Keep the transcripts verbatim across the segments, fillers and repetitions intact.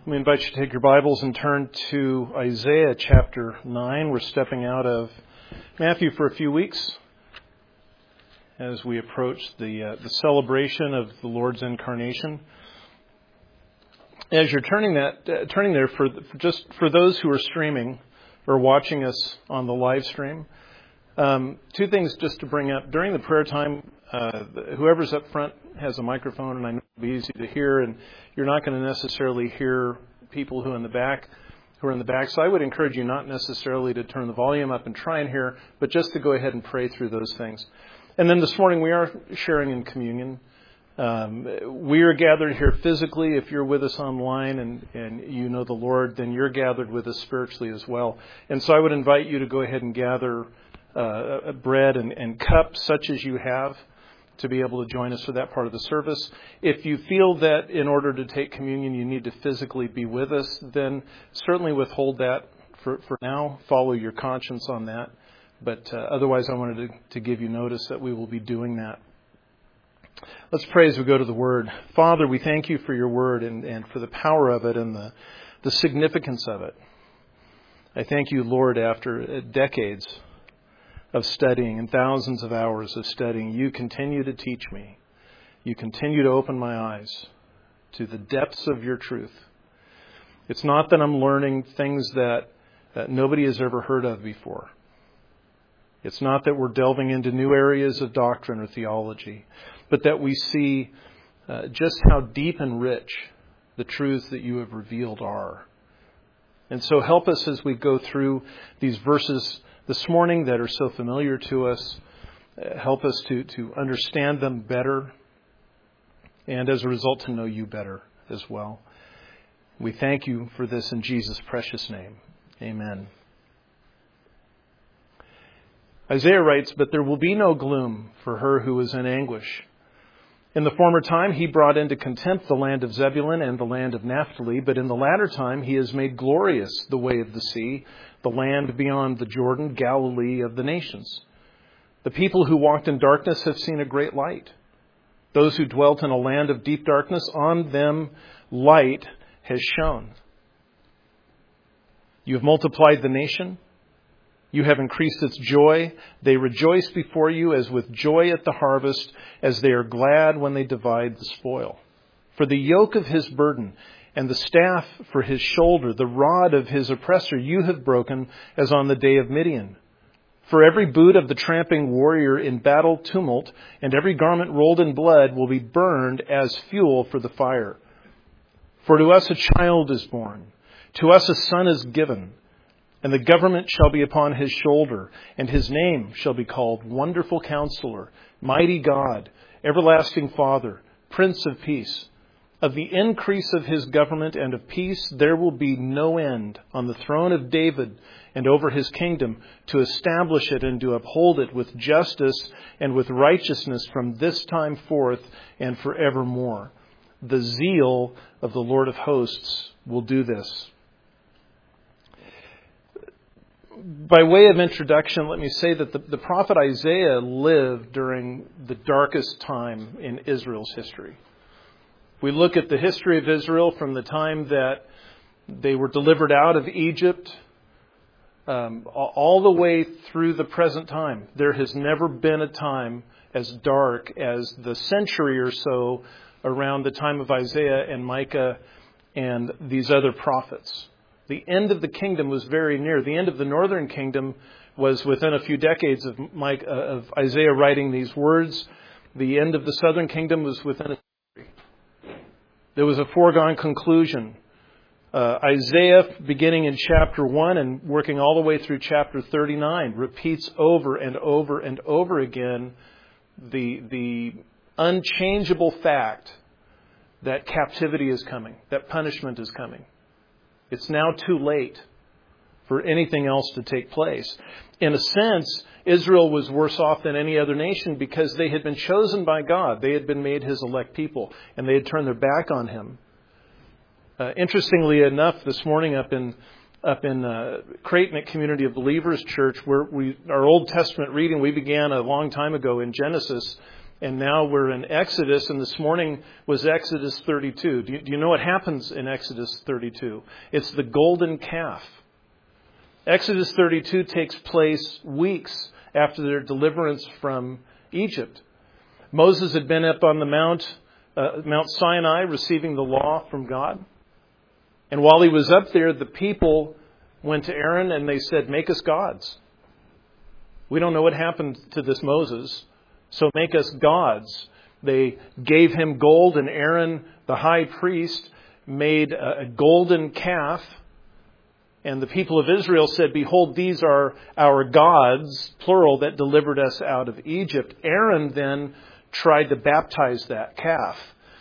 Let me invite you to take your Bibles and turn to Isaiah chapter nine. We're stepping out of Matthew for a few weeks as we approach the uh, the celebration of the Lord's incarnation. As you're turning that uh, turning there, for, for just for those who are streaming or watching us on the live stream, um, two things just to bring up. During the prayer time, uh, whoever's up front has a microphone, and I know it'll be easy to hear, and you're not going to necessarily hear people who are in the back, who are in the back. So I would encourage you not necessarily to turn the volume up and try and hear, but just to go ahead and pray through those things. And then this morning we are sharing in communion. Um, we are gathered here physically. If you're with us online and, and you know the Lord, then you're gathered with us spiritually as well. And so I would invite you to go ahead and gather uh, bread and, and cup such as you have, to be able to join us for that part of the service. If you feel that in order to take communion you need to physically be with us, then certainly withhold that for, for now. Follow your conscience on that. But uh, otherwise I wanted to, to give you notice that we will be doing that. Let's pray as we go to the Word. Father, we thank you for your Word and, and for the power of it and the, the significance of it. I thank you, Lord, after decades of studying and thousands of hours of studying, you continue to teach me. You continue to open my eyes to the depths of your truth. It's not that I'm learning things that, that nobody has ever heard of before. It's not that we're delving into new areas of doctrine or theology, but that we see uh, just how deep and rich the truths that you have revealed are. And so help us as we go through these verses this morning that are so familiar to us. Uh, help us to, to understand them better and as a result to know you better as well. We thank you for this in Jesus' precious name. Amen. Isaiah writes, "But there will be no gloom for her who is in anguish. In the former time he brought into contempt the land of Zebulun and the land of Naphtali, but in the latter time he has made glorious the way of the sea, the land beyond the Jordan, Galilee of the nations. The people who walked in darkness have seen a great light. Those who dwelt in a land of deep darkness, on them light has shone. You have multiplied the nation. You have increased its joy. They rejoice before you as with joy at the harvest, as they are glad when they divide the spoil. For the yoke of his burden and the staff for his shoulder, the rod of his oppressor, you have broken as on the day of Midian. For every boot of the tramping warrior in battle tumult and every garment rolled in blood will be burned as fuel for the fire. For to us a child is born, to us a son is given, and the government shall be upon his shoulder, and his name shall be called Wonderful Counselor, Mighty God, Everlasting Father, Prince of Peace. Of the increase of his government and of peace there will be no end on the throne of David and over his kingdom, to establish it and to uphold it with justice and with righteousness from this time forth and forevermore. The zeal of the Lord of hosts will do this." By way of introduction, let me say that the, the prophet Isaiah lived during the darkest time in Israel's history. We look at the history of Israel from the time that they were delivered out of Egypt um, all the way through the present time. There has never been a time as dark as the century or so around the time of Isaiah and Micah and these other prophets. The end of the kingdom was very near. The end of the northern kingdom was within a few decades of, Mike, uh, of Isaiah writing these words. The end of the southern kingdom was within a century. There was a foregone conclusion. Uh, Isaiah, beginning in chapter one and working all the way through chapter thirty-nine, repeats over and over and over again the, the unchangeable fact that captivity is coming, that punishment is coming. It's now too late for anything else to take place. In a sense, Israel was worse off than any other nation because they had been chosen by God. They had been made his elect people, and they had turned their back on him. Uh, interestingly enough, this morning up in up in uh, Creighton at Community of Believers Church, where we our Old Testament reading we began a long time ago in Genesis, And now we're in Exodus, and this morning was Exodus thirty-two. Do you, do you know what happens in Exodus thirty-two? It's the golden calf. Exodus thirty-two takes place weeks after their deliverance from Egypt. Moses had been up on the Mount, uh, Mount Sinai receiving the law from God. And while he was up there, the people went to Aaron and they said, "Make us gods. We don't know what happened to this Moses, so make us gods." They gave him gold, and Aaron, the high priest, made a golden calf. And the people of Israel said, "Behold, these are our gods," plural, "that delivered us out of Egypt." Aaron then tried to baptize that calf.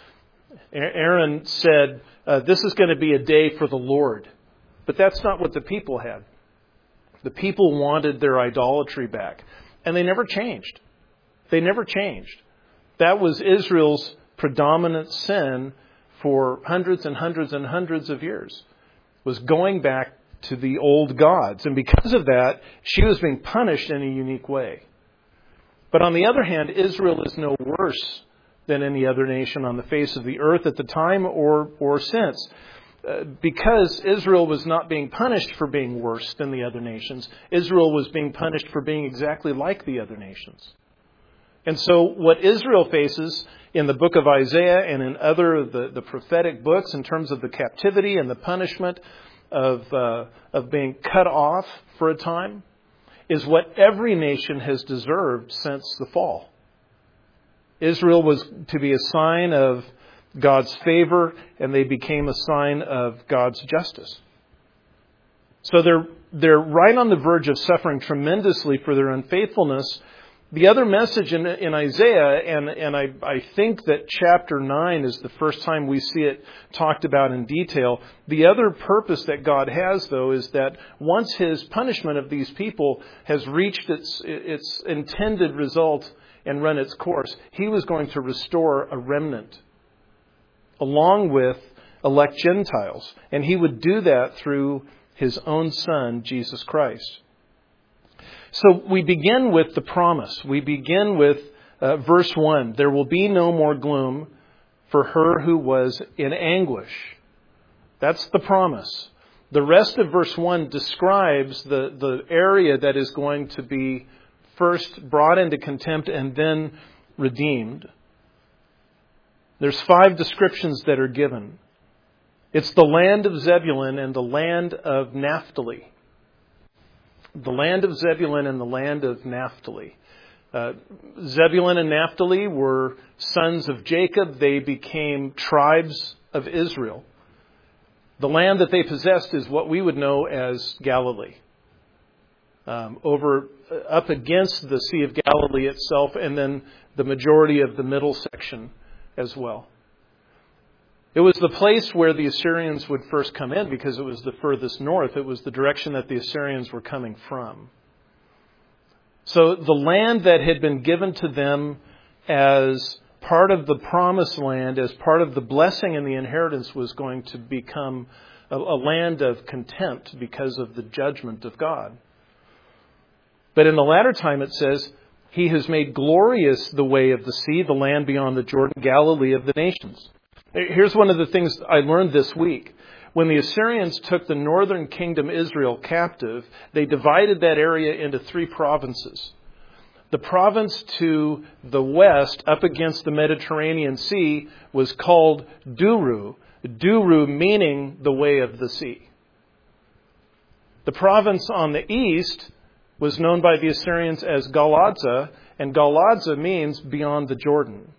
Aaron said, uh, "This is going to be a day for the Lord." But that's not what the people had. The people wanted their idolatry back. And they never changed. They never changed. That was Israel's predominant sin for hundreds and hundreds and hundreds of years, was going back to the old gods. And because of that, she was being punished in a unique way. But on the other hand, Israel is no worse than any other nation on the face of the earth at the time or, or since. Uh, because Israel was not being punished for being worse than the other nations, Israel was being punished for being exactly like the other nations. And so what Israel faces in the book of Isaiah and in other of the, the prophetic books in terms of the captivity and the punishment of, uh, of being cut off for a time is what every nation has deserved since the fall. Israel was to be a sign of God's favor, and they became a sign of God's justice. So they're they're right on the verge of suffering tremendously for their unfaithfulness. The other message in, in Isaiah, and, and I, I think that chapter nine is the first time we see it talked about in detail. The other purpose that God has, though, is that once his punishment of these people has reached its its intended result and run its course, he was going to restore a remnant along with elect Gentiles. And he would do that through his own Son, Jesus Christ. So we begin with the promise. We begin with uh, verse one. "There will be no more gloom for her who was in anguish." That's the promise. The rest of verse one describes the, the area that is going to be first brought into contempt and then redeemed. There's five descriptions that are given. It's the land of Zebulun and the land of Naphtali. The land of Zebulun and the land of Naphtali. Uh, Zebulun and Naphtali were sons of Jacob. They became tribes of Israel. The land that they possessed is what we would know as Galilee. Um, over up against the Sea of Galilee itself, and then the majority of the middle section as well. It was the place where the Assyrians would first come in because it was the furthest north. It was the direction that the Assyrians were coming from. So the land that had been given to them as part of the promised land, as part of the blessing and the inheritance, was going to become a, a land of contempt because of the judgment of God. But in the latter time it says, "He has made glorious the way of the sea, the land beyond the Jordan, Galilee of the nations." Here's one of the things I learned this week. When the Assyrians took the northern kingdom Israel captive, they divided that area into three provinces. The province to the west, up against the Mediterranean Sea, was called Duru. Duru meaning the way of the sea. The province on the east was known by the Assyrians as Galadza, and Galadza means beyond the Jordan.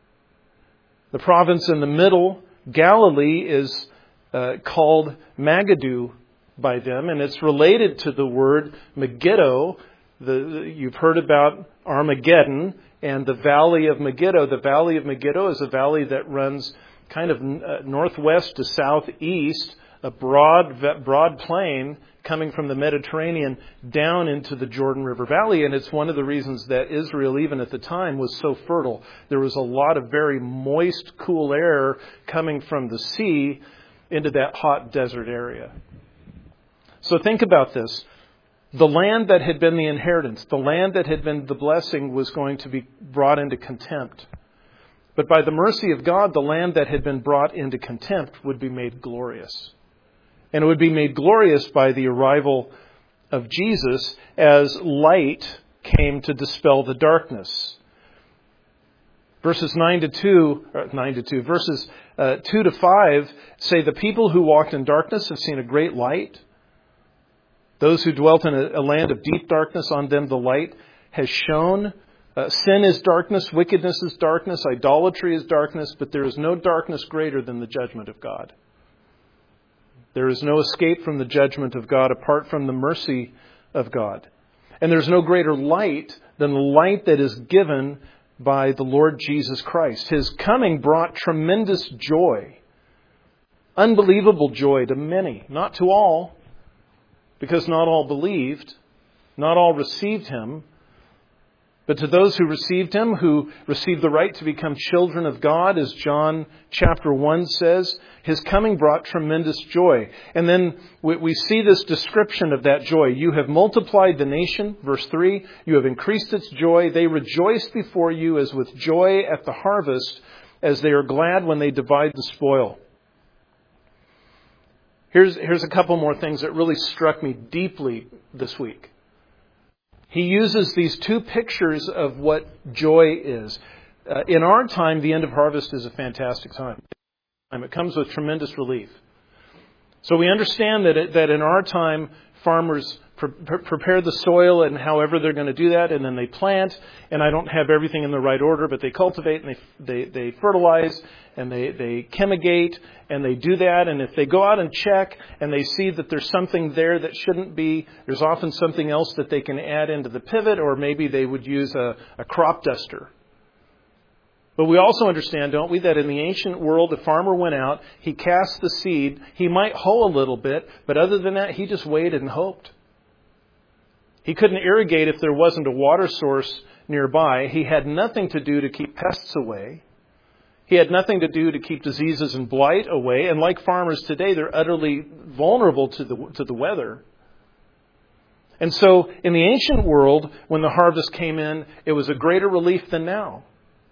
The province in the middle, Galilee, is uh, called Megiddo by them, and it's related to the word Megiddo. The, the, you've heard about Armageddon and the valley of Megiddo. The valley of Megiddo is a valley that runs kind of uh, northwest to southeast, a broad, broad plain coming from the Mediterranean down into the Jordan River Valley. And it's one of the reasons that Israel, even at the time, was so fertile. There was a lot of very moist, cool air coming from the sea into that hot desert area. So think about this. The land that had been the inheritance, the land that had been the blessing, was going to be brought into contempt. But by the mercy of God, the land that had been brought into contempt would be made glorious. And it would be made glorious by the arrival of Jesus as light came to dispel the darkness. Verses nine to two, or nine to two, verses uh, two to five say, the people who walked in darkness have seen a great light. Those who dwelt in a, a land of deep darkness, on them the light has shone. Uh, sin is darkness, wickedness is darkness, idolatry is darkness, but there is no darkness greater than the judgment of God. There is no escape from the judgment of God apart from the mercy of God. And there's no greater light than the light that is given by the Lord Jesus Christ. His coming brought tremendous joy, unbelievable joy to many, not to all, because not all believed, not all received Him. But to those who received Him, who received the right to become children of God, as John chapter one says, His coming brought tremendous joy. And then we see this description of that joy. You have multiplied the nation, verse three. You have increased its joy. They rejoice before you as with joy at the harvest, as they are glad when they divide the spoil. Here's, here's a couple more things that really struck me deeply this week. He uses these two pictures of what joy is. Uh, in our time, the end of harvest is a fantastic time. It comes with tremendous relief. So we understand that it, that in our time, farmers pre- pre- prepare the soil and however they're going to do that, and then they plant. And I don't have everything in the right order, but they cultivate and they they, they fertilize and they, they chemigate and they do that. And if they go out and check and they see that there's something there that shouldn't be, there's often something else that they can add into the pivot, or maybe they would use a, a crop duster. But we also understand, don't we, that in the ancient world, the farmer went out, he cast the seed, he might hoe a little bit, but other than that, he just waited and hoped. He couldn't irrigate if there wasn't a water source nearby. He had nothing to do to keep pests away. He had nothing to do to keep diseases and blight away. And like farmers today, they're utterly vulnerable to the to the weather. And so in the ancient world, when the harvest came in, it was a greater relief than now.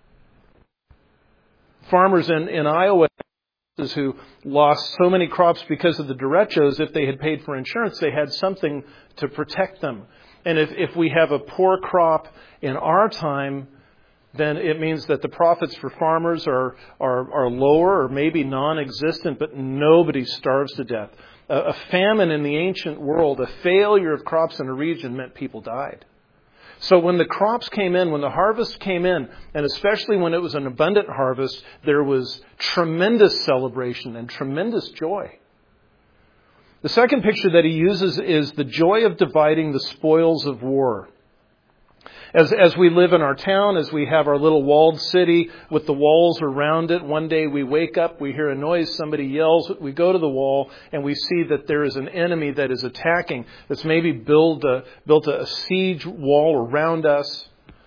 Farmers in, in Iowa who lost so many crops because of the derechos, if they had paid for insurance, they had something to protect them. And if, if we have a poor crop in our time, then it means that the profits for farmers are, are, are lower or maybe non-existent, but nobody starves to death. A, a famine in the ancient world, a failure of crops in a region meant people died. So when the crops came in, when the harvest came in, and especially when it was an abundant harvest, there was tremendous celebration and tremendous joy. The second picture that he uses is the joy of dividing the spoils of war. As, as we live in our town, as we have our little walled city with the walls around it, one day we wake up, we hear a noise, somebody yells, we go to the wall, and we see that there is an enemy that is attacking, that's maybe built a, built a siege wall around us.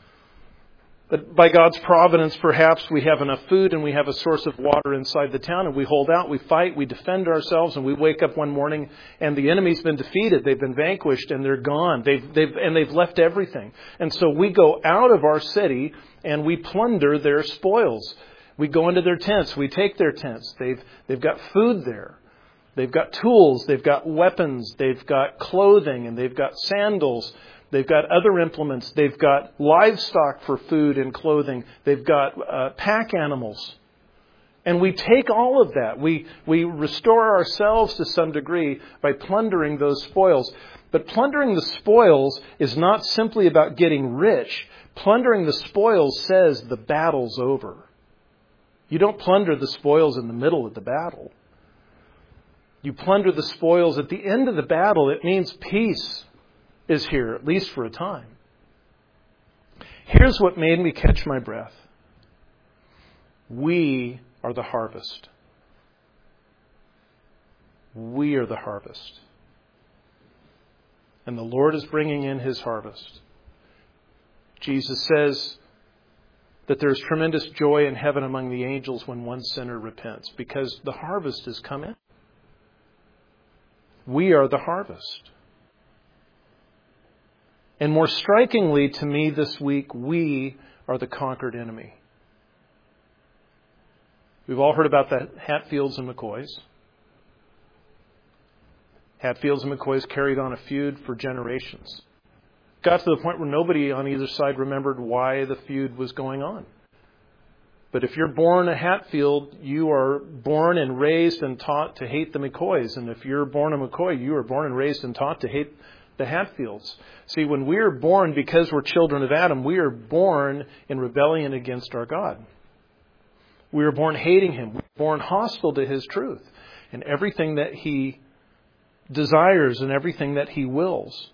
But by God's providence, perhaps we have enough food and we have a source of water inside the town, and we hold out, we fight, we defend ourselves, and we wake up one morning and the enemy's been defeated, they've been vanquished, and they're gone. They've, they've, and they've left everything. And so we go out of our city and we plunder their spoils. We go into their tents, we take their tents. They've, they've got food there. They've got tools, they've got weapons, they've got clothing, and they've got sandals. They've got other implements. They've got livestock for food and clothing. They've got uh, pack animals. And we take all of that. We, we restore ourselves to some degree by plundering those spoils. But plundering the spoils is not simply about getting rich. Plundering the spoils says the battle's over. You don't plunder the spoils in the middle of the battle. You plunder the spoils at the end of the battle. It means peace is here, at least for a time. Here's what made me catch my breath. We are the harvest. We are the harvest. And the Lord is bringing in His harvest. Jesus says that there's tremendous joy in heaven among the angels when one sinner repents, because the harvest has come in. We are the harvest. And more strikingly to me this week, we are the conquered enemy. We've all heard about the Hatfields and McCoys. Hatfields and McCoys carried on a feud for generations. Got to the point where nobody on either side remembered why the feud was going on. But if you're born a Hatfield, you are born and raised and taught to hate the McCoys. And if you're born a McCoy, you are born and raised and taught to hate the Hatfields. See, when we are born, because we're children of Adam, we are born in rebellion against our God. We are born hating Him. We are born hostile to His truth and everything that He desires and everything that He wills.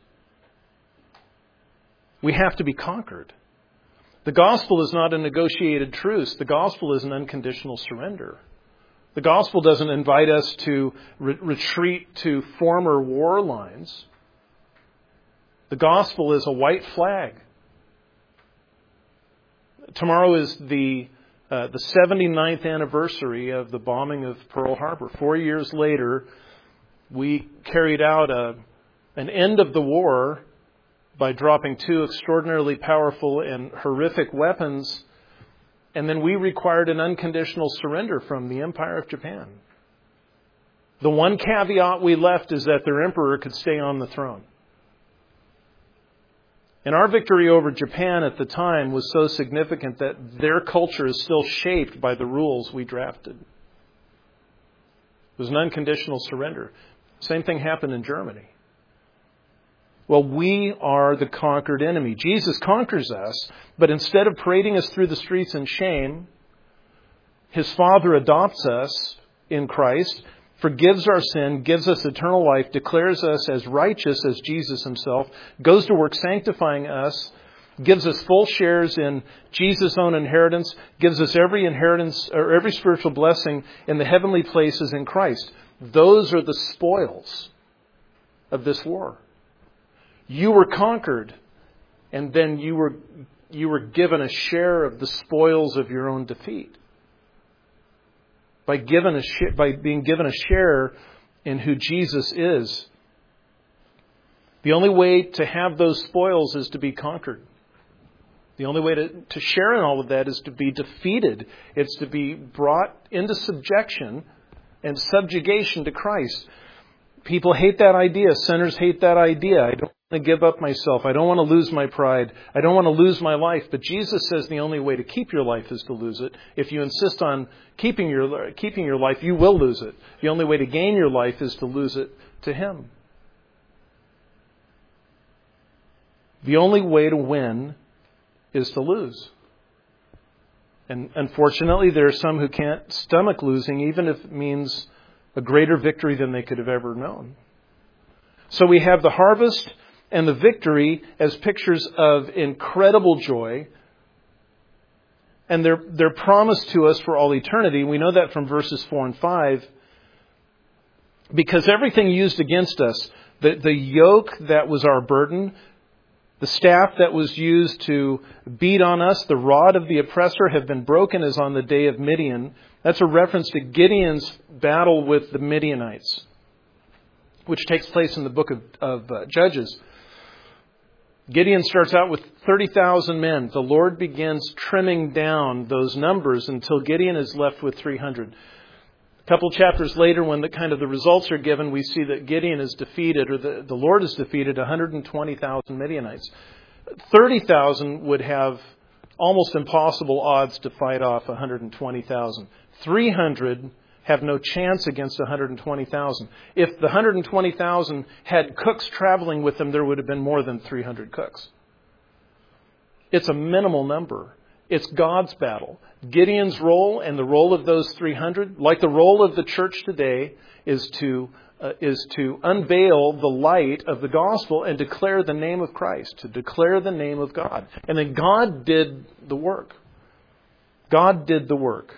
We have to be conquered. The gospel is not a negotiated truce. The gospel is an unconditional surrender. The gospel doesn't invite us to re- retreat to former war lines. The gospel is a white flag. Tomorrow is the uh, the seventy-ninth anniversary of the bombing of Pearl Harbor. Four years later, we carried out a, an end of the war by dropping two extraordinarily powerful and horrific weapons, and then we required an unconditional surrender from the Empire of Japan. The one caveat we left is that their emperor could stay on the throne. And our victory over Japan at the time was so significant that their culture is still shaped by the rules we drafted. It was an unconditional surrender. Same thing happened in Germany. Well, we are the conquered enemy. Jesus conquers us, but instead of parading us through the streets in shame, His Father adopts us in Christ, forgives our sin, gives us eternal life, declares us as righteous as Jesus Himself, goes to work sanctifying us, gives us full shares in Jesus' own inheritance, gives us every inheritance or every spiritual blessing in the heavenly places in Christ. Those are the spoils of this war. You were conquered, and then you were you were given a share of the spoils of your own defeat. By given a sh- by being given a share in who Jesus is. The only way to have those spoils is to be conquered. The only way to, to share in all of that is to be defeated. It's to be brought into subjection and subjugation to Christ. People hate that idea. Sinners hate that idea. I don't want to give up myself. I don't want to lose my pride. I don't want to lose my life. But Jesus says the only way to keep your life is to lose it. If you insist on keeping your keeping your life, you will lose it. The only way to gain your life is to lose it to Him. The only way to win is to lose. And unfortunately, there are some who can't stomach losing, even if it means a greater victory than they could have ever known. So we have the harvest and the victory as pictures of incredible joy. And they're, they're promised to us for all eternity. We know that from verses four and five. Because everything used against us, the, the yoke that was our burden, the staff that was used to beat on us, the rod of the oppressor have been broken as on the day of Midian. That's a reference to Gideon's battle with the Midianites, which takes place in the book of, of uh, Judges. Gideon starts out with thirty thousand men. The Lord begins trimming down those numbers until Gideon is left with three hundred. A couple chapters later, when the kind of the results are given, we see that Gideon is defeated, or the, the Lord has defeated one hundred twenty thousand Midianites. thirty thousand would have almost impossible odds to fight off one hundred twenty thousand. three hundred have no chance against one hundred twenty thousand. If the one hundred twenty thousand had cooks traveling with them, there would have been more than three hundred cooks. It's a minimal number. It's God's battle. Gideon's role and the role of those three hundred, like the role of the church today, is to uh, is to unveil the light of the gospel and declare the name of Christ, to declare the name of God. And then God did the work. God did the work.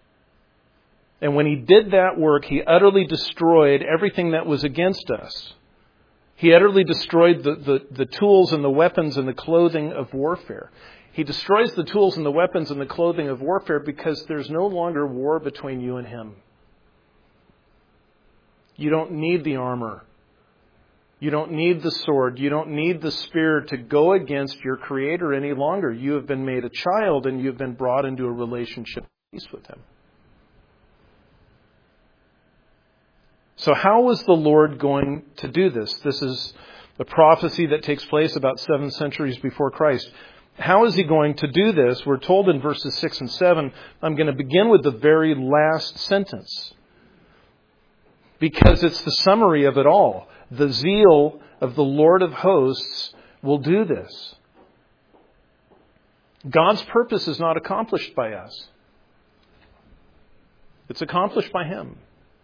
And when He did that work, He utterly destroyed everything that was against us. He utterly destroyed the, the, the tools and the weapons and the clothing of warfare. He destroys the tools and the weapons and the clothing of warfare because there's no longer war between you and Him. You don't need the armor. You don't need the sword. You don't need the spear to go against your Creator any longer. You have been made a child and you've been brought into a relationship of peace with Him. So how was the Lord going to do this? This is a prophecy that takes place about seven centuries before Christ. How is He going to do this? We're told in verses six and seven. I'm going to begin with the very last sentence, because it's the summary of it all. The zeal of the Lord of hosts will do this. God's purpose is not accomplished by us. It's accomplished by Him.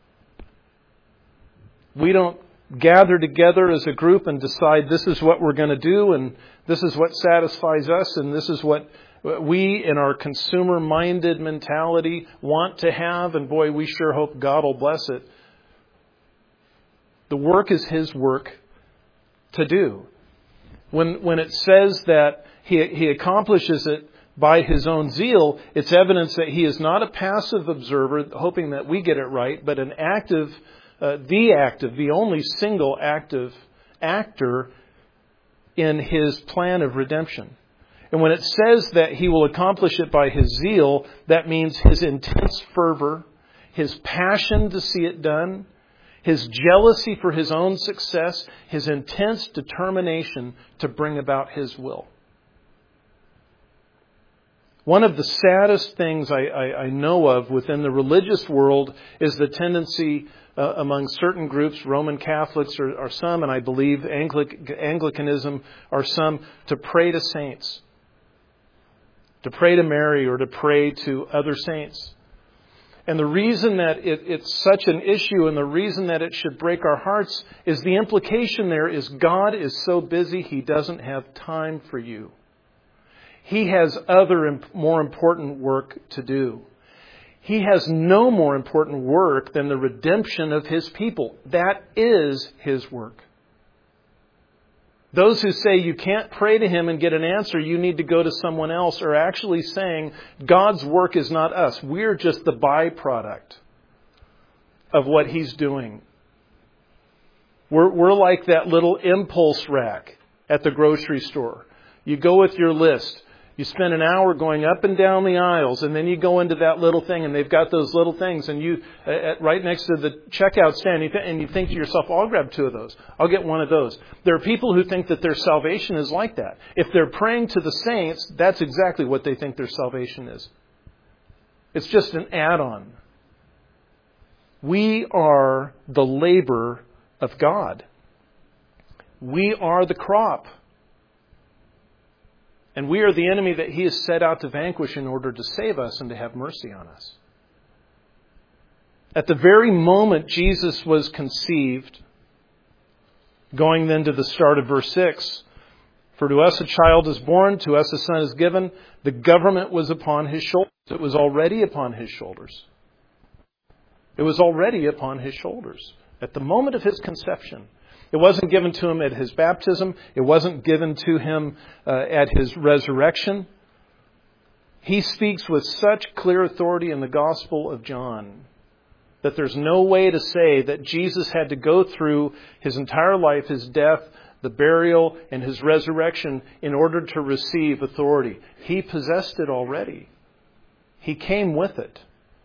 We don't gather together as a group and decide this is what we're going to do and this is what satisfies us and this is what we in our consumer-minded mentality want to have, and boy, we sure hope God will bless it. The work is His work to do. When when it says that he, he accomplishes it by His own zeal, it's evidence that He is not a passive observer hoping that we get it right, but an active, uh, the active, the only single active actor in His plan of redemption. And when it says that He will accomplish it by His zeal, that means His intense fervor, His passion to see it done, His jealousy for His own success, His intense determination to bring about His will. One of the saddest things I, I, I know of within the religious world is the tendency uh, among certain groups, Roman Catholics are, are some, and I believe Anglic, Anglicanism are some, to pray to saints, to pray to Mary or to pray to other saints. And the reason that it, it's such an issue and the reason that it should break our hearts is the implication there is God is so busy He doesn't have time for you. He has other more important work to do. He has no more important work than the redemption of His people. That is His work. Those who say you can't pray to Him and get an answer, you need to go to someone else, are actually saying God's work is not us. We're just the byproduct of what He's doing. We're, we're like that little impulse rack at the grocery store. You go with your list. You spend an hour going up and down the aisles, and then you go into that little thing, and they've got those little things, and you uh, at, right next to the checkout stand, you th- and you think to yourself, oh, I'll grab two of those. I'll get one of those. There are people who think that their salvation is like that. If they're praying to the saints, that's exactly what they think their salvation is. It's just an add-on. We are the labor of God. We are the crop. And we are the enemy that He has set out to vanquish in order to save us and to have mercy on us. At the very moment Jesus was conceived, going then to the start of verse six, for to us a child is born, to us a son is given, the government was upon His shoulders. It was already upon His shoulders. It was already upon His shoulders at the moment of His conception. It wasn't given to Him at His baptism. It wasn't given to Him uh, at His resurrection. He speaks with such clear authority in the Gospel of John that there's no way to say that Jesus had to go through His entire life, His death, the burial, and His resurrection in order to receive authority. He possessed it already. He came with it.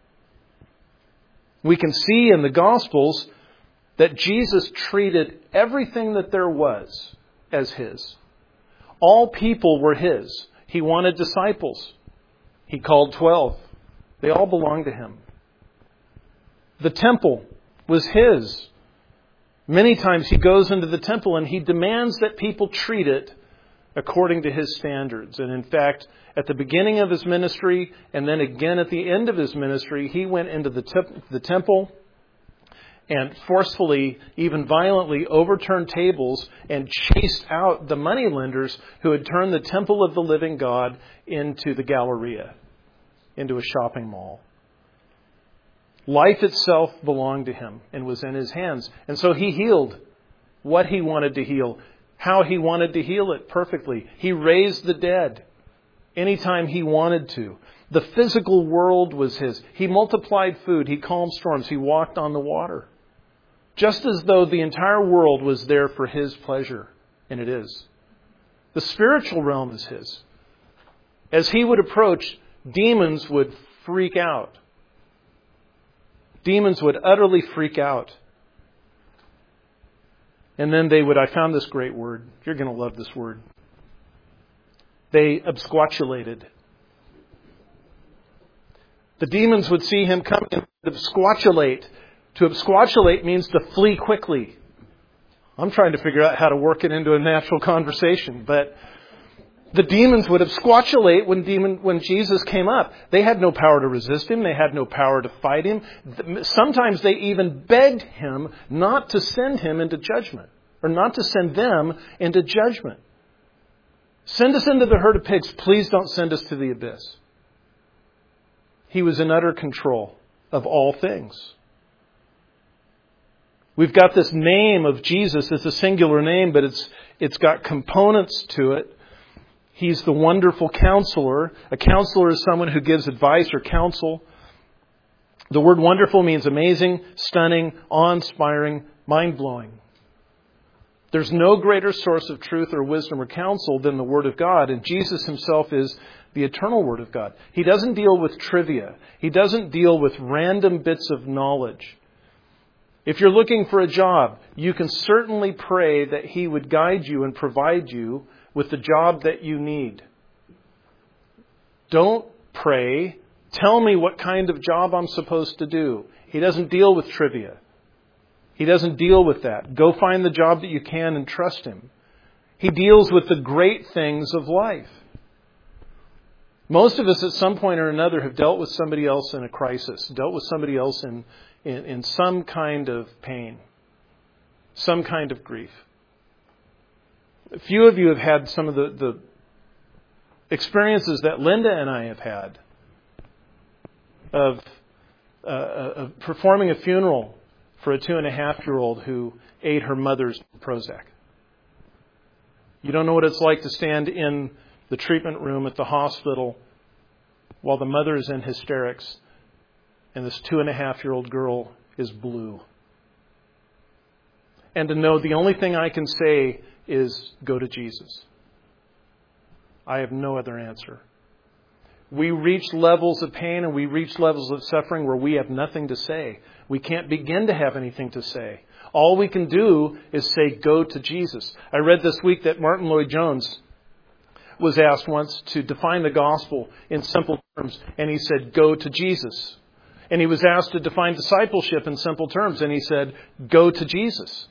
We can see in the Gospels that Jesus treated everything that there was as His. All people were His. He wanted disciples. He called twelve. They all belonged to Him. The temple was His. Many times He goes into the temple and He demands that people treat it according to His standards. And in fact, at the beginning of His ministry and then again at the end of His ministry, He went into the, te- the temple and forcefully, even violently, overturned tables and chased out the moneylenders who had turned the temple of the living God into the Galleria, into a shopping mall. Life itself belonged to Him and was in His hands. And so He healed what He wanted to heal, how He wanted to heal it perfectly. He raised the dead anytime He wanted to. The physical world was His. He multiplied food. He calmed storms. He walked on the water. Just as though the entire world was there for His pleasure. And it is. The spiritual realm is His. As He would approach, demons would freak out. Demons would utterly freak out. And then they would, I found this great word. You're going to love this word. They absquatulated. The demons would see Him come and absquatulate. To absquatulate means to flee quickly. I'm trying to figure out how to work it into a natural conversation, but the demons would absquatulate when demon when Jesus came up. They had no power to resist Him. They had no power to fight Him. Sometimes they even begged Him not to send Him into judgment, or not to send them into judgment. Send us into the herd of pigs. Please don't send us to the abyss. He was in utter control of all things. We've got this name of Jesus. It's a singular name, but it's it's got components to it. He's the wonderful counselor. A counselor is someone who gives advice or counsel. The word wonderful means amazing, stunning, awe-inspiring, mind-blowing. There's no greater source of truth or wisdom or counsel than the Word of God, and Jesus Himself is the eternal Word of God. He doesn't deal with trivia. He doesn't deal with random bits of knowledge. If you're looking for a job, you can certainly pray that He would guide you and provide you with the job that you need. Don't pray, tell me what kind of job I'm supposed to do. He doesn't deal with trivia. He doesn't deal with that. Go find the job that you can and trust Him. He deals with the great things of life. Most of us at some point or another have dealt with somebody else in a crisis, dealt with somebody else in In, in some kind of pain, some kind of grief. A few of you have had some of the, the experiences that Linda and I have had of, uh, of performing a funeral for a two and a half year old who ate her mother's Prozac. You don't know what it's like to stand in the treatment room at the hospital while the mother is in hysterics. And this two and a half year old girl is blue. And to know the only thing I can say is go to Jesus. I have no other answer. We reach levels of pain and we reach levels of suffering where we have nothing to say. We can't begin to have anything to say. All we can do is say, go to Jesus. I read this week that Martin Lloyd-Jones was asked once to define the gospel in simple terms. And he said, go to Jesus. And he was asked to define discipleship in simple terms. And he said, go to Jesus.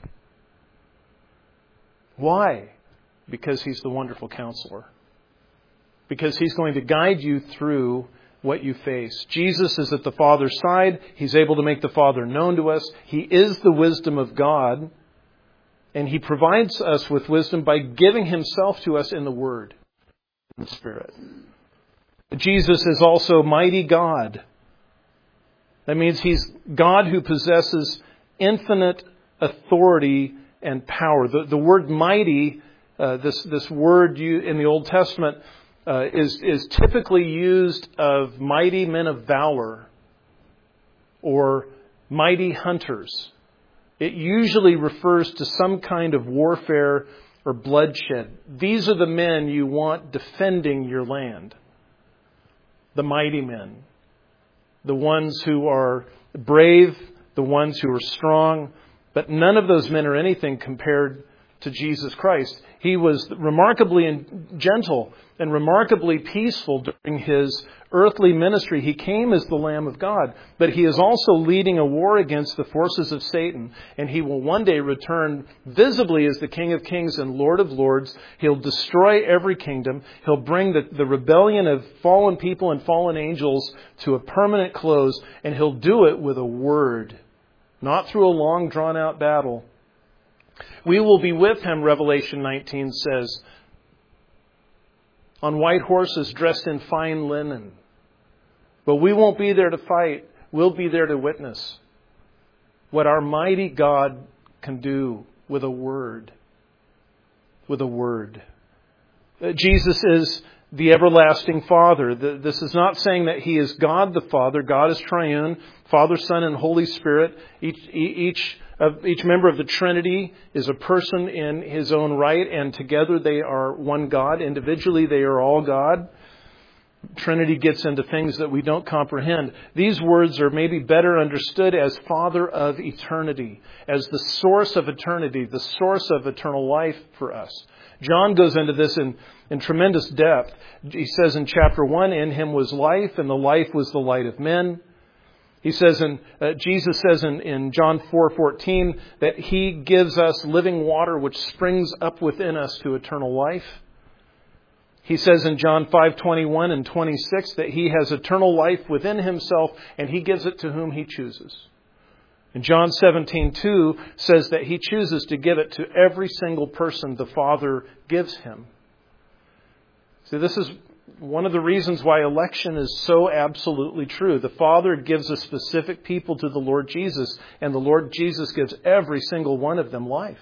Why? Because He's the wonderful counselor. Because He's going to guide you through what you face. Jesus is at the Father's side. He's able to make the Father known to us. He is the wisdom of God. And He provides us with wisdom by giving Himself to us in the Word and the Spirit. Jesus is also mighty God. That means He's God who possesses infinite authority and power. The, the word mighty, uh, this, this word you, in the Old Testament, uh, is, is typically used of mighty men of valor or mighty hunters. It usually refers to some kind of warfare or bloodshed. These are the men you want defending your land. The mighty men. The ones who are brave, the ones who are strong. But none of those men are anything compared to Jesus Christ. He was remarkably gentle and remarkably peaceful during His earthly ministry. He came as the Lamb of God, but He is also leading a war against the forces of Satan. And He will one day return visibly as the King of Kings and Lord of Lords. He'll destroy every kingdom. He'll bring the, the rebellion of fallen people and fallen angels to a permanent close. And He'll do it with a word, not through a long drawn out battle. We will be with Him, Revelation nineteen says, on white horses dressed in fine linen. But we won't be there to fight. We'll be there to witness what our mighty God can do with a word. With a word. Jesus is the everlasting Father. This is not saying that He is God the Father. God is triune, Father, Son, and Holy Spirit. Each, each, of, each member of the Trinity is a person in his own right, and together they are one God. Individually, they are all God. Trinity gets into things that we don't comprehend. These words are maybe better understood as Father of eternity, as the source of eternity, the source of eternal life for us. John goes into this in, in tremendous depth. He says in chapter one, in Him was life, and the life was the light of men. He says in uh, Jesus says in, in John four fourteen that He gives us living water which springs up within us to eternal life. He says in John five twenty-one and twenty-six that He has eternal life within Himself, and He gives it to whom He chooses. And John seventeen two says that He chooses to give it to every single person the Father gives Him. See, this is one of the reasons why election is so absolutely true. The Father gives a specific people to the Lord Jesus, and the Lord Jesus gives every single one of them life.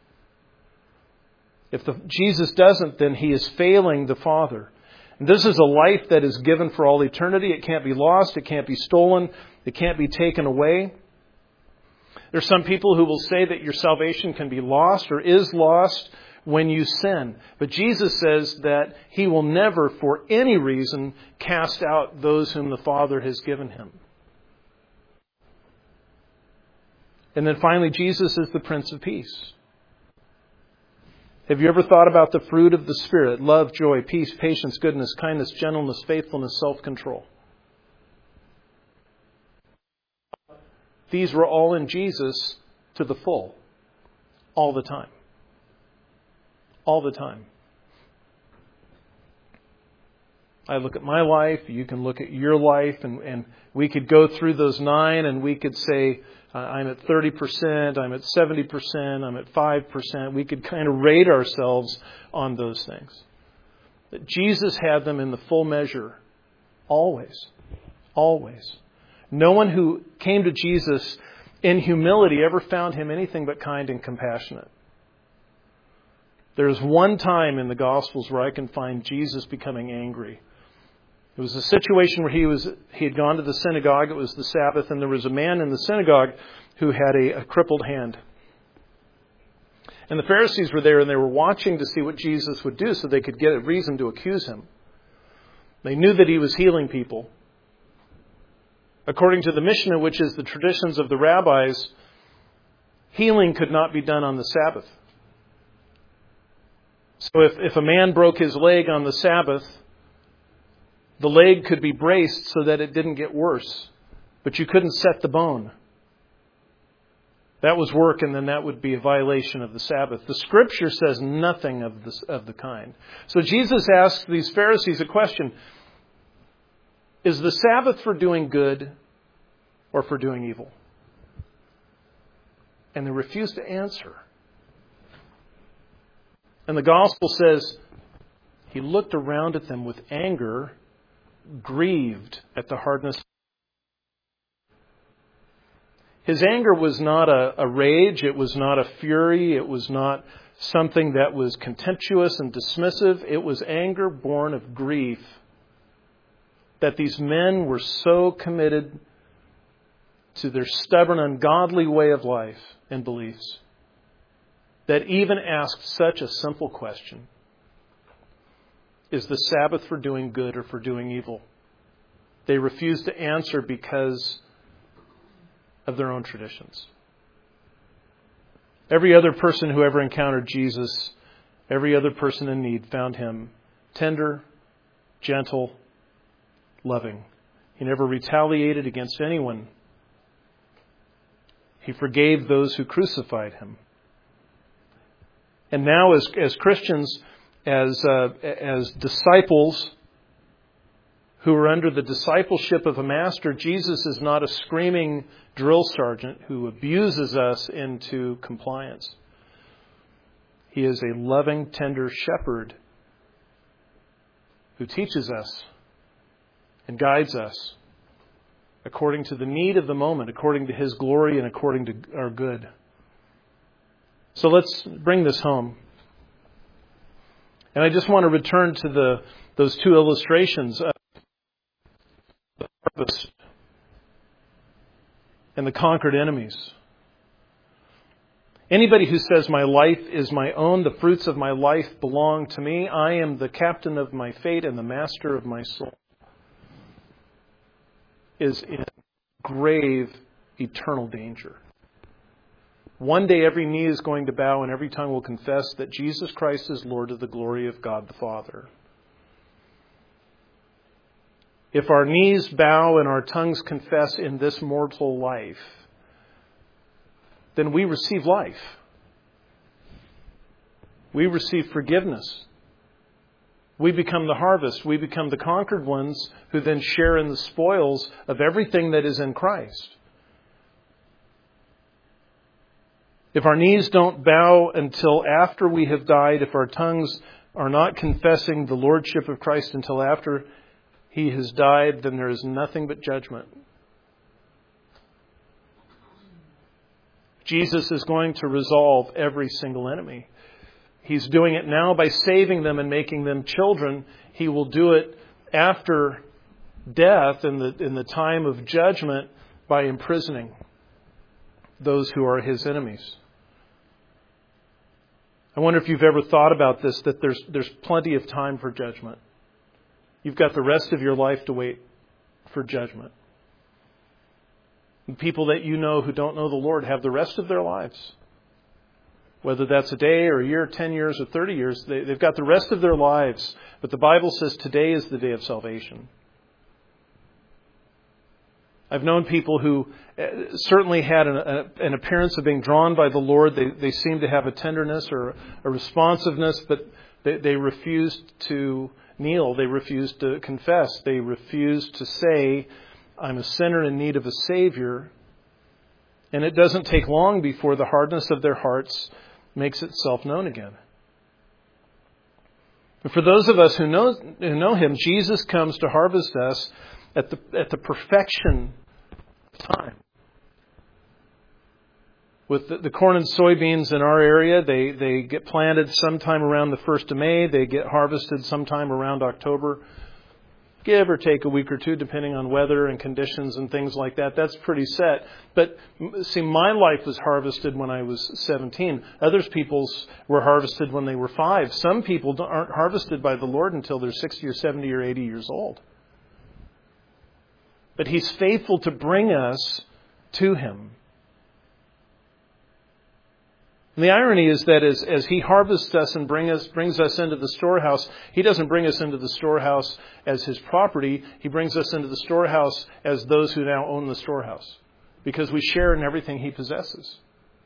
If the, Jesus doesn't, then He is failing the Father. And this is a life that is given for all eternity. It can't be lost. It can't be stolen. It can't be taken away. There's some people who will say that your salvation can be lost or is lost when you sin. But Jesus says that He will never, for any reason, cast out those whom the Father has given Him. And then finally, Jesus is the Prince of Peace. Have you ever thought about the fruit of the Spirit? Love, joy, peace, patience, goodness, kindness, gentleness, faithfulness, self-control. These were all in Jesus to the full. All the time. All the time. I look at my life, you can look at your life, and, and we could go through those nine and we could say, uh, I'm at thirty percent, I'm at seventy percent, I'm at five percent. We could kind of rate ourselves on those things. But Jesus had them in the full measure. Always. Always. No one who came to Jesus in humility ever found Him anything but kind and compassionate. There's one time in the Gospels where I can find Jesus becoming angry. It was a situation where he was he had gone to the synagogue. It was the Sabbath, and there was a man in the synagogue who had a, a crippled hand. And the Pharisees were there, and they were watching to see what Jesus would do so they could get a reason to accuse Him. They knew that He was healing people. According to the Mishnah, which is the traditions of the rabbis, healing could not be done on the Sabbath. So if, if a man broke his leg on the Sabbath, the leg could be braced so that it didn't get worse. But you couldn't set the bone. That was work, and then that would be a violation of the Sabbath. The Scripture says nothing of this, of the kind. So Jesus asks these Pharisees a question. Is the Sabbath for doing good or for doing evil? And they refuse to answer. And the Gospel says, He looked around at them with anger, grieved at the hardness. His anger was not a, a rage. It was not a fury. It was not something that was contemptuous and dismissive. It was anger born of grief that these men were so committed to their stubborn, ungodly way of life and beliefs that even asked such a simple question. Is the Sabbath for doing good or for doing evil? They refused to answer because of their own traditions. Every other person who ever encountered Jesus, every other person in need found Him tender, gentle, loving. He never retaliated against anyone. He forgave those who crucified Him. And now as, as Christians, as, uh, as disciples who are under the discipleship of a master, Jesus is not a screaming drill sergeant who abuses us into compliance. He is a loving, tender shepherd who teaches us and guides us according to the need of the moment, according to His glory and according to our good. So let's bring this home. And I just want to return to the those two illustrations of the harvest and the conquered enemies. Anybody who says my life is my own, the fruits of my life belong to me, I am the captain of my fate and the master of my soul, is in grave, eternal danger. One day every knee is going to bow and every tongue will confess that Jesus Christ is Lord to the glory of God the Father. If our knees bow and our tongues confess in this mortal life, then we receive life. We receive forgiveness. We become the harvest. We become the conquered ones who then share in the spoils of everything that is in Christ. If our knees don't bow until after we have died, if our tongues are not confessing the Lordship of Christ until after He has died, then there is nothing but judgment. Jesus is going to resolve every single enemy. He's doing it now by saving them and making them children. He will do it after death in the, in the time of judgment by imprisoning those who are His enemies. I wonder if you've ever thought about this, that there's, there's plenty of time for judgment. You've got the rest of your life to wait for judgment. And people that you know who don't know the Lord have the rest of their lives. Whether that's a day or a year, ten years or thirty years, they, they've got the rest of their lives. But the Bible says today is the day of salvation. I've known people who certainly had an, an appearance of being drawn by the Lord. They, they seemed to have a tenderness or a responsiveness, but they, they refused to kneel. They refused to confess. They refused to say, I'm a sinner in need of a Savior. And it doesn't take long before the hardness of their hearts makes itself known again. And for those of us who know, who know Him, Jesus comes to harvest us at the, at the perfection of time. With the, the corn and soybeans in our area, they, they get planted sometime around the first of May. They get harvested sometime around October. Give or take a week or two, depending on weather and conditions and things like that. That's pretty set. But see, my life was harvested when I was seventeen. Others people's were harvested when they were five. Some people aren't harvested by the Lord until they're sixty or seventy or eighty years old. But He's faithful to bring us to Him. And the irony is that as, as He harvests us and bring us, brings us into the storehouse, He doesn't bring us into the storehouse as His property. He brings us into the storehouse as those who now own the storehouse, because we share in everything He possesses.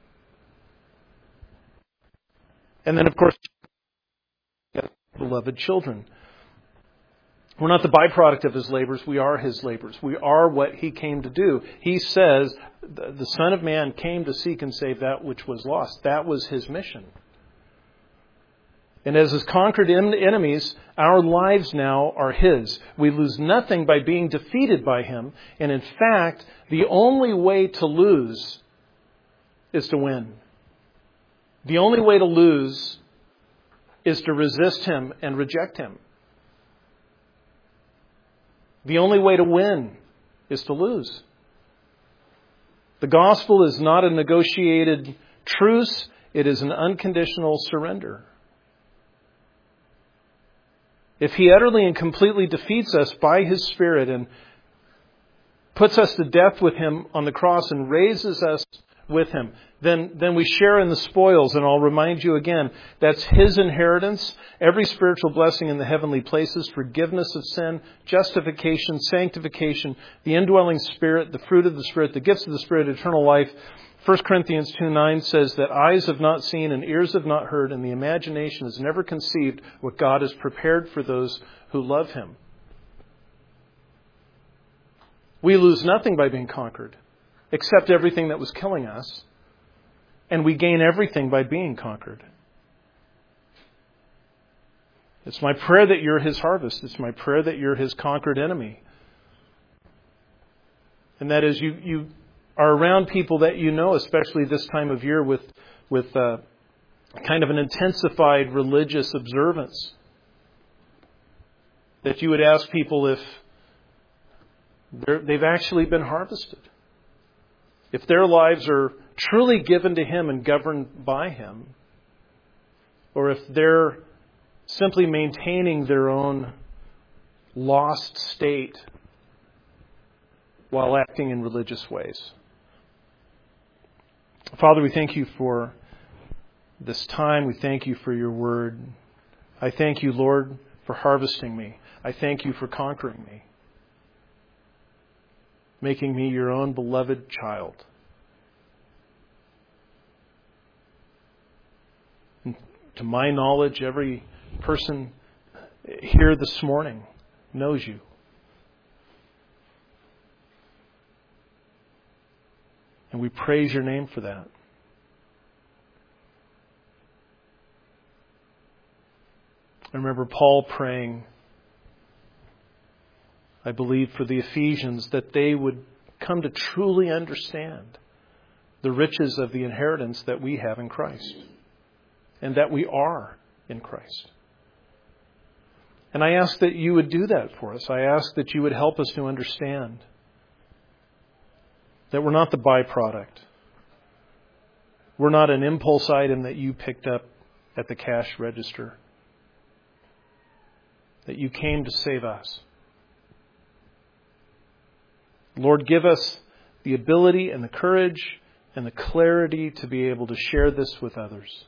And then, of course, beloved children. We're not the byproduct of His labors. We are His labors. We are what He came to do. He says the Son of Man came to seek and save that which was lost. That was His mission. And as His conquered enemies, our lives now are His. We lose nothing by being defeated by Him. And in fact, the only way to lose is to win. The only way to lose is to resist Him and reject Him. The only way to win is to lose. The gospel is not a negotiated truce. It is an unconditional surrender. If He utterly and completely defeats us by His Spirit and puts us to death with Him on the cross and raises us with Him, then, then we share in the spoils. And I'll remind you again, that's His inheritance, every spiritual blessing in the heavenly places, forgiveness of sin, justification, sanctification, the indwelling Spirit, the fruit of the Spirit, the gifts of the Spirit, eternal life. First Corinthians two nine says that eyes have not seen and ears have not heard and the imagination has never conceived what God has prepared for those who love Him. We lose nothing by being conquered, except everything that was killing us. And we gain everything by being conquered. It's my prayer that you're His harvest. It's my prayer that you're His conquered enemy. And that is, you, you are around people that you know, especially this time of year, with, with uh, kind of an intensified religious observance. That you would ask people if they've actually been harvested. If their lives are truly given to Him and governed by Him. Or if they're simply maintaining their own lost state while acting in religious ways. Father, we thank You for this time. We thank You for Your word. I thank You, Lord, for harvesting me. I thank You for conquering me, making me Your own beloved child. And to my knowledge, every person here this morning knows You. And we praise Your name for that. I remember Paul praying, I believe, for the Ephesians, that they would come to truly understand the riches of the inheritance that we have in Christ, and that we are in Christ. And I ask that You would do that for us. I ask that You would help us to understand that we're not the byproduct. We're not an impulse item that You picked up at the cash register. That You came to save us. Lord, give us the ability and the courage and the clarity to be able to share this with others.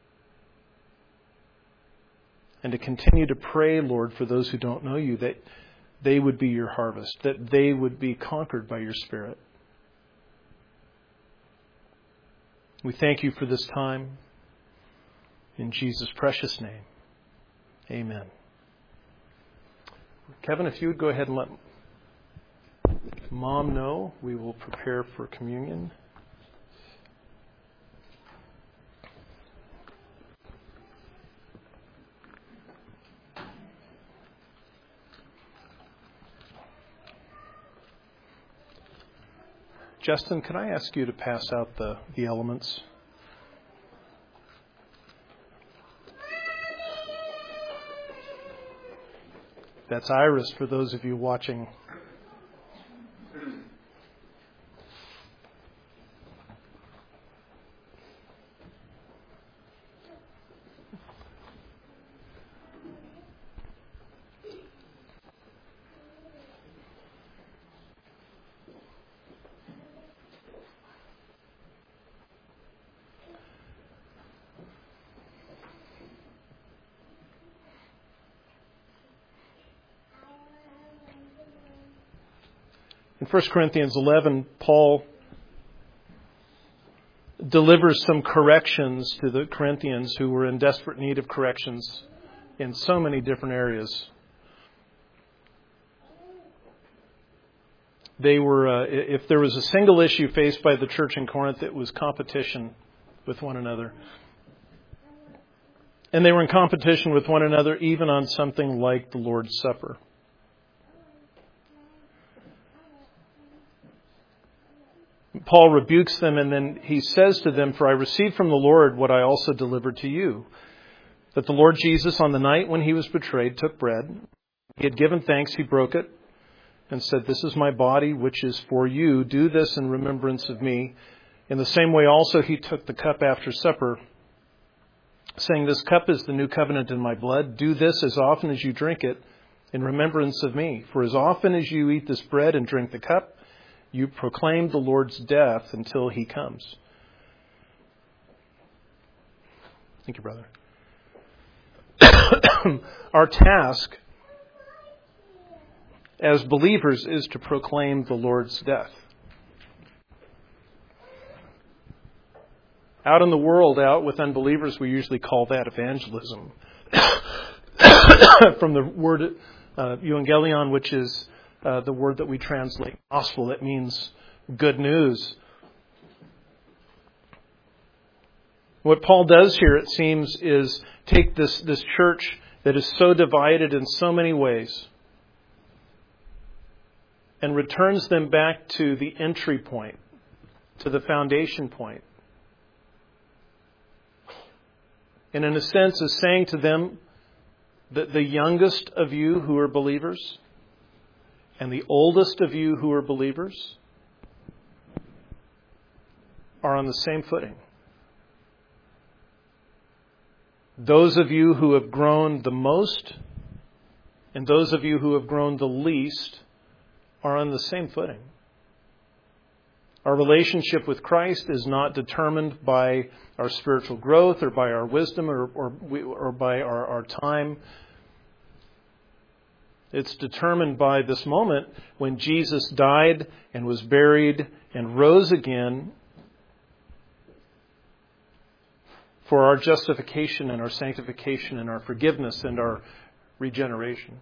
And to continue to pray, Lord, for those who don't know You, that they would be Your harvest, that they would be conquered by Your Spirit. We thank You for this time. In Jesus' precious name, amen. Kevin, if you would go ahead and let Mom know, we will prepare for communion. Justin, can I ask you to pass out the, the elements? That's Iris for those of you watching. In First Corinthians eleven, Paul delivers some corrections to the Corinthians who were in desperate need of corrections in so many different areas. They were, uh, if there was a single issue faced by the church in Corinth, it was competition with one another. And they were in competition with one another even on something like the Lord's Supper. Paul rebukes them, and then he says to them, "For I received from the Lord what I also delivered to you, that the Lord Jesus, on the night when He was betrayed, took bread. He had given thanks, He broke it, and said, 'This is my body, which is for you. Do this in remembrance of me.' In the same way also He took the cup after supper, saying, 'This cup is the new covenant in my blood. Do this as often as you drink it in remembrance of me. For as often as you eat this bread and drink the cup, you proclaim the Lord's death until He comes.'" Thank you, brother. Our task as believers is to proclaim the Lord's death. Out in the world, out with unbelievers, we usually call that evangelism. From the word uh, euangelion, which is Uh, the word that we translate gospel, that means good news. What Paul does here, it seems, is take this, this church that is so divided in so many ways and returns them back to the entry point, to the foundation point. And in a sense is saying to them, The, the youngest of you who are believers and the oldest of you who are believers are on the same footing. Those of you who have grown the most and those of you who have grown the least are on the same footing. Our relationship with Christ is not determined by our spiritual growth or by our wisdom or, or, or by our, our time. It's determined by this moment when Jesus died and was buried and rose again for our justification and our sanctification and our forgiveness and our regeneration.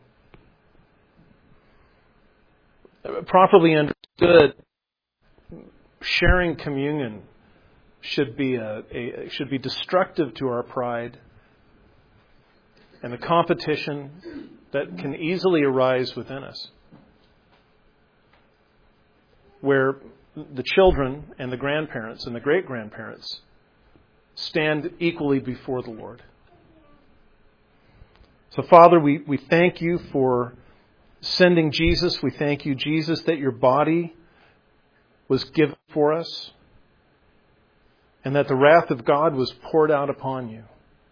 Properly understood, sharing communion should be a, a should be destructive to our pride and the competition that can easily arise within us, where the children and the grandparents and the great-grandparents stand equally before the Lord. So, Father, we, we thank you for sending Jesus. We thank you, Jesus, that your body was given for us and that the wrath of God was poured out upon you.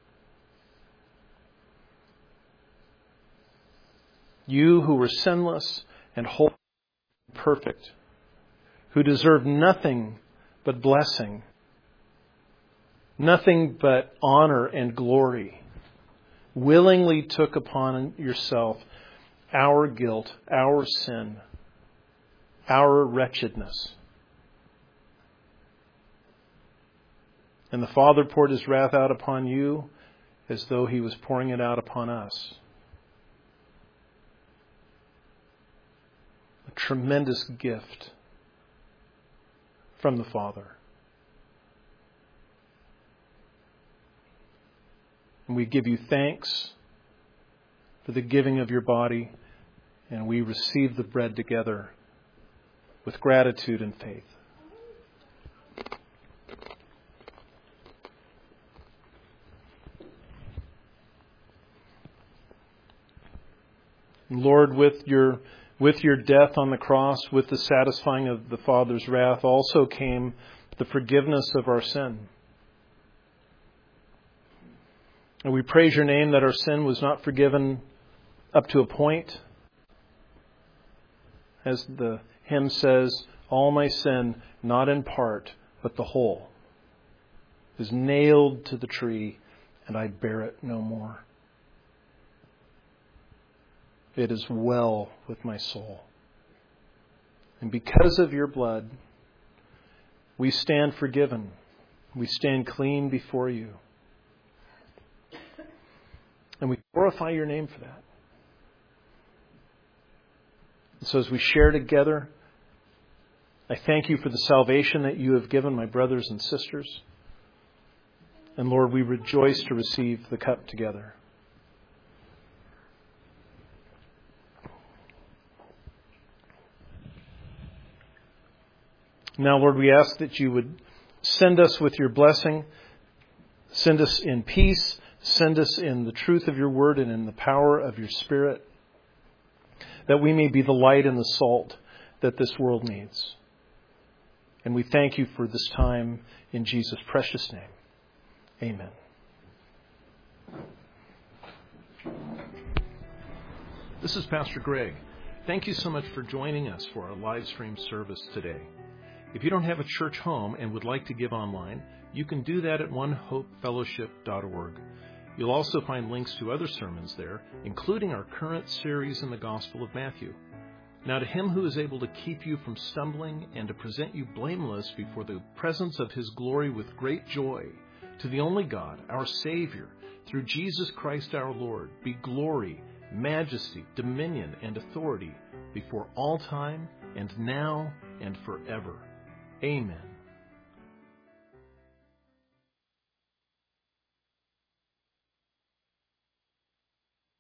You who were sinless and holy and perfect, who deserved nothing but blessing, nothing but honor and glory, willingly took upon yourself our guilt, our sin, our wretchedness. And the Father poured his wrath out upon you as though he was pouring it out upon us. A tremendous gift from the Father. And we give you thanks for the giving of your body, and we receive the bread together with gratitude and faith. Lord, with your with your death on the cross, with the satisfying of the Father's wrath, also came the forgiveness of our sin. And we praise your name that our sin was not forgiven up to a point. As the hymn says, all my sin, not in part, but the whole, is nailed to the tree, and I bear it no more. It is well with my soul. And because of your blood, we stand forgiven. We stand clean before you. And we glorify your name for that. And so as we share together, I thank you for the salvation that you have given my brothers and sisters. And Lord, we rejoice to receive the cup together. Now, Lord, we ask that you would send us with your blessing, send us in peace, send us in the truth of your word and in the power of your Spirit, that we may be the light and the salt that this world needs. And we thank you for this time in Jesus' precious name. Amen. This is Pastor Greg. Thank you so much for joining us for our live stream service today. If you don't have a church home and would like to give online, you can do that at one hope fellowship dot org. You'll also find links to other sermons there, including our current series in the Gospel of Matthew. Now to him who is able to keep you from stumbling and to present you blameless before the presence of his glory with great joy, to the only God, our Savior, through Jesus Christ our Lord, be glory, majesty, dominion, and authority before all time and now and forever. Amen.